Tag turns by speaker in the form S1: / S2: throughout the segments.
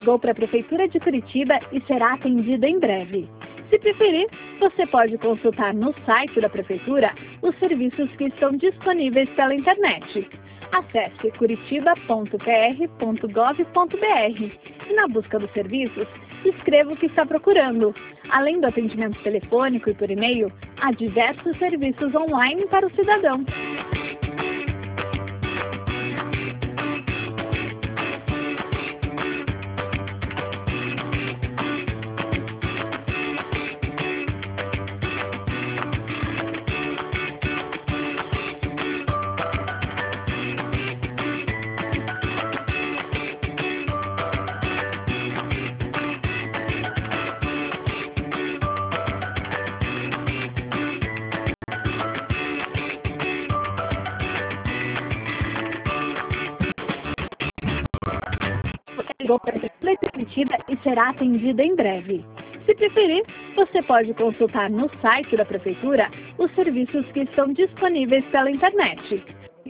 S1: Ligou para a Prefeitura de Curitiba e será atendido em breve. Se preferir, você pode consultar no site da Prefeitura os serviços que estão disponíveis pela internet. Acesse curitiba.pr.gov.br e, na busca dos serviços, escreva o que está procurando. Além do atendimento telefônico e por e-mail, há diversos serviços online para o cidadão. Ligou para a Prefeitura de Curitiba e será atendido em breve. Se preferir, você pode consultar no site da Prefeitura os serviços que estão disponíveis pela internet.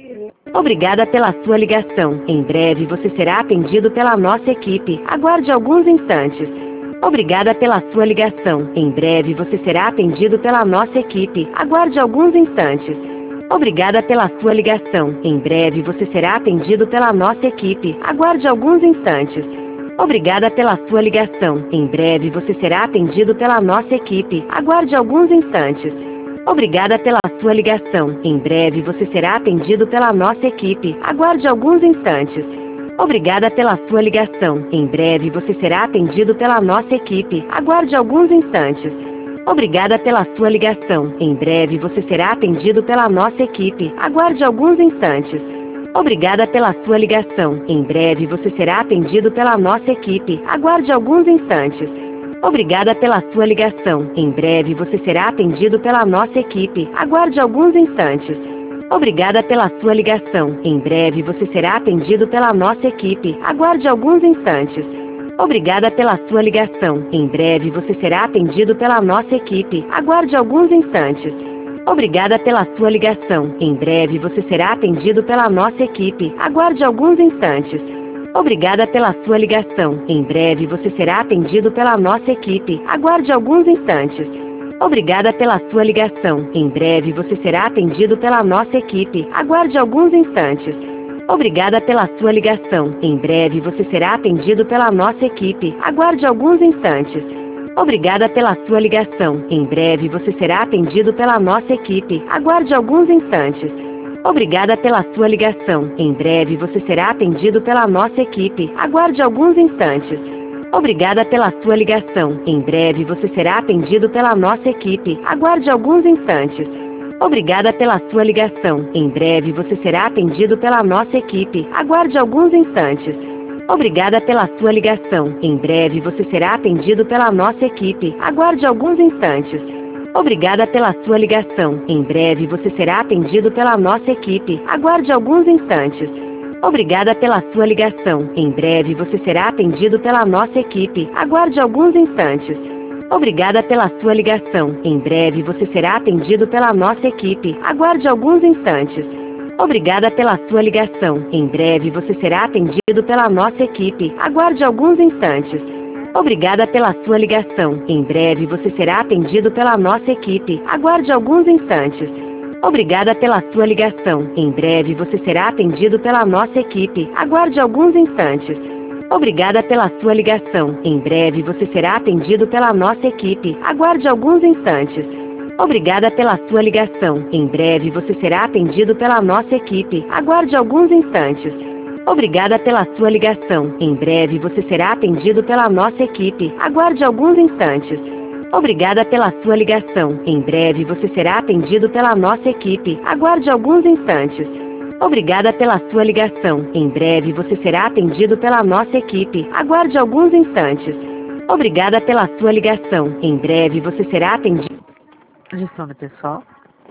S2: Obrigada pela sua ligação. Em breve você será atendido pela nossa equipe. Aguarde alguns instantes. Obrigada pela sua ligação. Em breve você será atendido pela nossa equipe. Aguarde alguns instantes. Obrigada pela sua ligação. Em breve você será atendido pela nossa equipe. Aguarde alguns instantes. Obrigada pela sua ligação. Em breve você será atendido pela nossa equipe. Aguarde alguns instantes. Obrigada pela sua ligação. Em breve você será atendido pela nossa equipe. Aguarde alguns instantes. Obrigada pela sua ligação. Em breve você será atendido pela nossa equipe. Aguarde alguns instantes. Obrigada pela sua ligação. Em breve você será atendido pela nossa equipe. Aguarde alguns instantes. Obrigada pela sua ligação. Em breve você será atendido pela nossa equipe. Aguarde alguns instantes. Obrigada pela sua ligação. Em breve você será atendido pela nossa equipe. Aguarde alguns instantes. Obrigada pela sua ligação. Em breve você será atendido pela nossa equipe. Aguarde alguns instantes. Obrigada pela sua ligação. Em breve você será atendido pela nossa equipe. Aguarde alguns instantes. Obrigada pela sua ligação. Em breve você será atendido pela nossa equipe. Aguarde alguns instantes. Obrigada pela sua ligação. Em breve você será atendido pela nossa equipe. Aguarde alguns instantes. Obrigada pela sua ligação. Em breve você será atendido pela nossa equipe. Aguarde alguns instantes. Obrigada pela sua ligação. Em breve você será atendido pela nossa equipe. Aguarde alguns instantes. Obrigada pela sua ligação. Em breve você será atendido pela nossa equipe. Aguarde alguns instantes. Obrigada pela sua ligação. Em breve você será atendido pela nossa equipe. Aguarde alguns instantes. Obrigada pela sua ligação. Em breve você será atendido pela nossa equipe. Aguarde alguns instantes. Obrigada pela sua ligação. Em breve você será atendido pela nossa equipe. Aguarde alguns instantes. Obrigada pela sua ligação. Em breve você será atendido pela nossa equipe. Aguarde alguns instantes. Obrigada pela sua ligação. Em breve você será atendido pela nossa equipe. Aguarde alguns instantes. Obrigada pela sua ligação. Em breve você será atendido pela nossa equipe. Aguarde alguns instantes. Obrigada pela sua ligação. Em breve você será atendido pela nossa equipe. Aguarde alguns instantes. Obrigada pela sua ligação. Em breve você será atendido pela nossa equipe. Aguarde alguns instantes. Obrigada pela sua ligação. Em breve você será atendido pela nossa equipe. Aguarde alguns instantes. Obrigada pela sua ligação. Em breve você será atendido pela nossa equipe. Aguarde alguns instantes. Obrigada pela sua ligação. Em breve você será atendido pela nossa equipe. Aguarde alguns instantes. Obrigada pela sua ligação. Em breve você será atendido pela nossa equipe. Aguarde alguns instantes. Obrigada pela sua ligação. Em breve você será atendido pela nossa equipe. Aguarde alguns instantes. Obrigada pela sua ligação. Em breve você será atendido pela nossa equipe. Aguarde alguns instantes. Obrigada pela sua ligação. Em breve você será atendido pela nossa equipe. Aguarde alguns instantes. Obrigada pela sua ligação. Em breve você será atendido.
S3: Gestão do pessoal.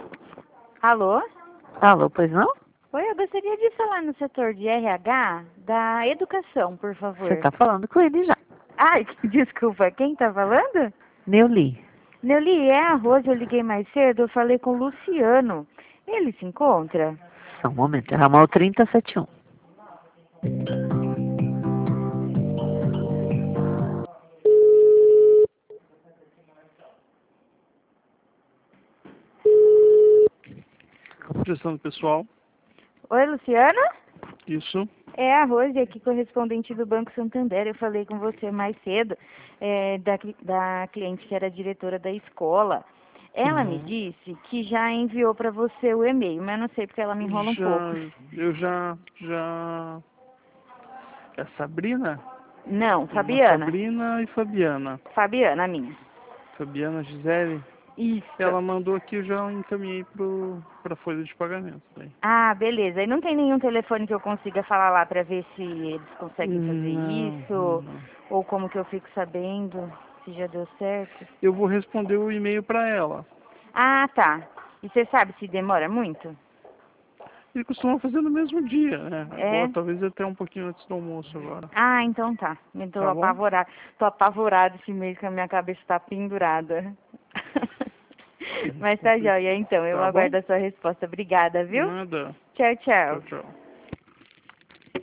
S4: Alô?
S3: Alô, pois não?
S4: Oi, eu gostaria de falar no setor de RH da educação, por favor.
S3: Você está falando com ele já.
S4: Ai, desculpa, quem tá falando?
S3: Neuli.
S4: Neuli, é a Rose, eu liguei mais cedo, eu falei com o Luciano. Ele se encontra?
S3: Só um momento, é ramal 3071.
S5: Gestão do pessoal.
S4: Oi, Luciana?
S5: Isso.
S4: É a Rose aqui, correspondente do Banco Santander. Eu falei com você mais cedo, da cliente que era diretora da escola. Ela me disse que já enviou para você o e-mail, mas eu não sei porque ela me enrola um pouco.
S5: Eu já... É Sabrina?
S4: Não, Fabiana.
S5: Sabrina e Fabiana.
S4: Fabiana, a minha.
S5: Fabiana Gisele.
S4: Isso.
S5: Ela mandou aqui, eu já encaminhei para a folha de pagamento. Daí.
S4: Ah, beleza. E não tem nenhum telefone que eu consiga falar lá para ver se eles conseguem fazer isso?
S5: Não.
S4: Ou como que eu fico sabendo se já deu certo?
S5: Eu vou responder o e-mail para ela.
S4: Ah, tá. E você sabe se demora muito?
S5: Ele costuma fazer no mesmo dia, né?
S4: É?
S5: Agora, talvez até um pouquinho antes do almoço agora.
S4: Ah, então tá. Eu tô
S5: Tá bom?
S4: apavorada. Tô apavorada esse mês que a minha cabeça tá pendurada. Mas tá joia, então. Eu
S5: Tá bom?
S4: aguardo a sua resposta. Obrigada, viu?
S5: Nada.
S4: Tchau, tchau.
S5: Tchau, tchau.